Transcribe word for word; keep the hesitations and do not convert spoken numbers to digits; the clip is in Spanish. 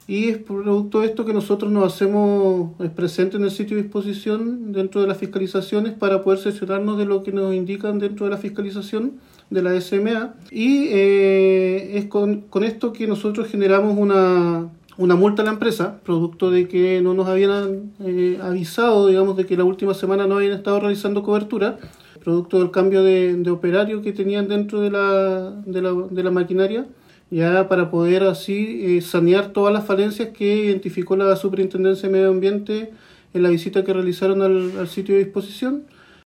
y es producto de esto que nosotros nos hacemos presentes en el sitio de disposición dentro de las fiscalizaciones para poder cerciorarnos de lo que nos indican dentro de la fiscalización de la S M A, y eh, es con, con esto que nosotros generamos una, una multa a la empresa, producto de que no nos habían eh, avisado, digamos, de que la última semana no habían estado realizando cobertura, producto del cambio de, de operario que tenían dentro de la, de la, de la maquinaria, ya para poder así eh, sanear todas las falencias que identificó la Superintendencia de Medio Ambiente en la visita que realizaron al, al sitio de disposición.